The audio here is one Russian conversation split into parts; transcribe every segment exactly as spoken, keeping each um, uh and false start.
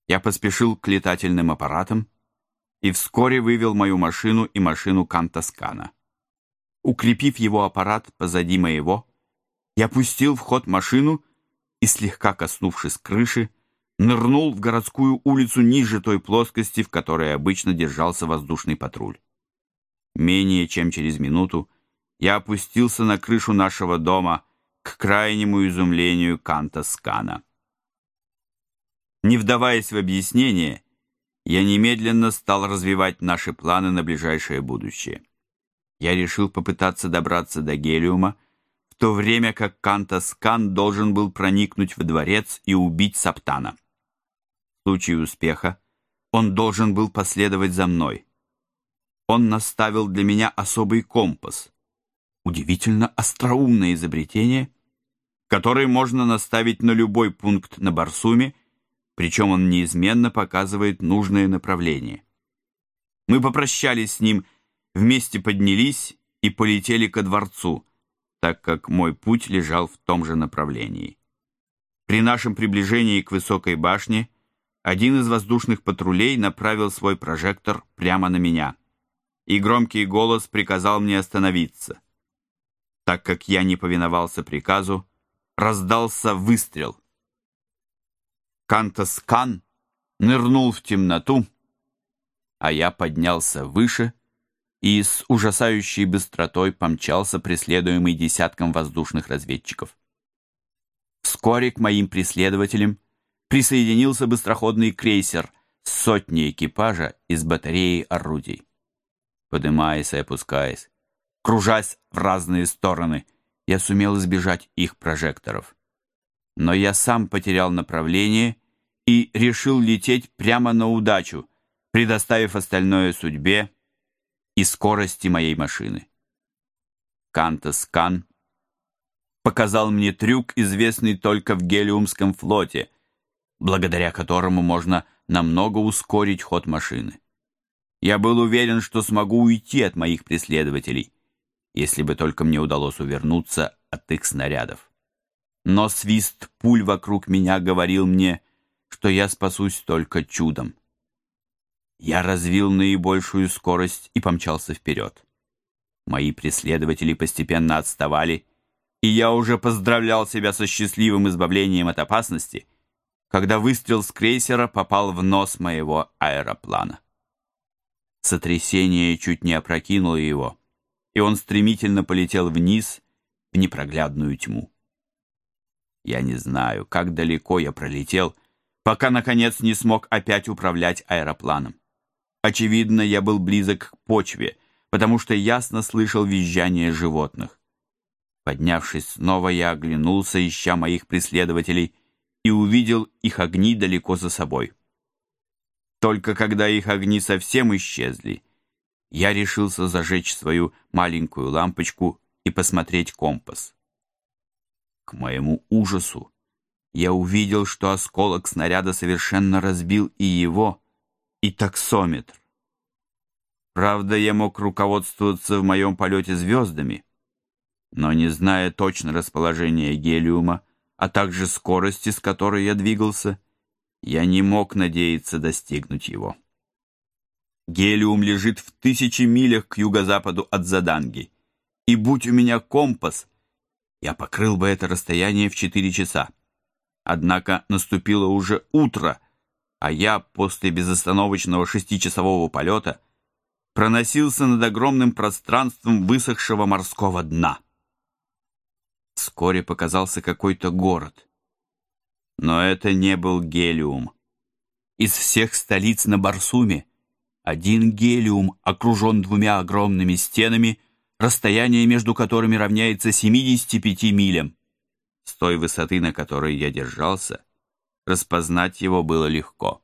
Я поспешил к летательным аппаратам и вскоре вывел мою машину и машину Кантаскана. Укрепив его аппарат позади моего, я пустил в ход машину и, слегка коснувшись крыши, нырнул в городскую улицу ниже той плоскости, в которой обычно держался воздушный патруль. Менее чем через минуту я опустился на крышу нашего дома к крайнему изумлению Кантаскана. Не вдаваясь в объяснение, я немедленно стал развивать наши планы на ближайшее будущее. Я решил попытаться добраться до Гелиума, в то время как Кантаскан должен был проникнуть в дворец и убить Саптана. В случае успеха он должен был последовать за мной. Он наставил для меня особый компас, удивительно остроумное изобретение, который можно наставить на любой пункт на Барсуме, причем он неизменно показывает нужное направление. Мы попрощались с ним, вместе поднялись и полетели ко дворцу, так как мой путь лежал в том же направлении. При нашем приближении к высокой башне один из воздушных патрулей направил свой прожектор прямо на меня, и громкий голос приказал мне остановиться. Так как я не повиновался приказу, раздался выстрел. Кантаскан нырнул в темноту, а я поднялся выше и с ужасающей быстротой помчался, преследуемый десятком воздушных разведчиков. Вскоре к моим преследователям присоединился быстроходный крейсер с сотней экипажа из батареи орудий. Поднимаясь и опускаясь, кружась в разные стороны, я сумел избежать их прожекторов. Но я сам потерял направление и решил лететь прямо на удачу, предоставив остальное судьбе и скорости моей машины. Кантаскан показал мне трюк, известный только в Гелиумском флоте, благодаря которому можно намного ускорить ход машины. Я был уверен, что смогу уйти от моих преследователей, если бы только мне удалось увернуться от их снарядов. Но свист пуль вокруг меня говорил мне, что я спасусь только чудом. Я развил наибольшую скорость и помчался вперед. Мои преследователи постепенно отставали, и я уже поздравлял себя со счастливым избавлением от опасности, когда выстрел с крейсера попал в нос моего аэроплана. Сотрясение чуть не опрокинуло его, и он стремительно полетел вниз в непроглядную тьму. Я не знаю, как далеко я пролетел, пока, наконец, не смог опять управлять аэропланом. Очевидно, я был близок к почве, потому что ясно слышал визжание животных. Поднявшись снова, я оглянулся, ища моих преследователей, и увидел их огни далеко за собой. Только когда их огни совсем исчезли, я решился зажечь свою маленькую лампочку и посмотреть компас. К моему ужасу я увидел, что осколок снаряда совершенно разбил и его, и таксометр. Правда, я мог руководствоваться в моем полете звездами, но, не зная точно расположения гелиума, а также скорости, с которой я двигался, я не мог надеяться достигнуть его. Гелиум лежит в тысячи милях к юго-западу от Заданги, и будь у меня компас, я покрыл бы это расстояние в четыре часа. Однако наступило уже утро, а я после безостановочного шестичасового полета проносился над огромным пространством высохшего морского дна. Вскоре показался какой-то город. Но это не был Гелиум. Из всех столиц на Барсуме один Гелиум окружен двумя огромными стенами, расстояние между которыми равняется семидесяти пяти милям. С той высоты, на которой я держался, распознать его было легко.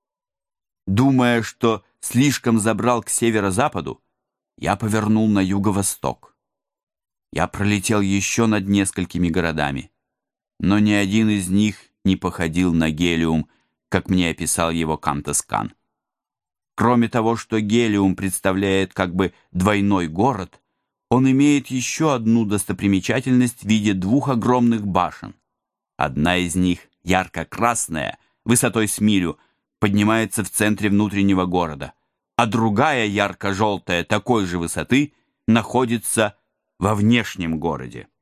Думая, что слишком забрал к северо-западу, я повернул на юго-восток. Я пролетел еще над несколькими городами, но ни один из них не походил на Гелиум, как мне описал его Кантаскан. Кроме того, что Гелиум представляет как бы двойной город, он имеет еще одну достопримечательность в виде двух огромных башен. Одна из них, ярко-красная, высотой с милю, поднимается в центре внутреннего города, а другая ярко-желтая такой же высоты находится во внешнем городе.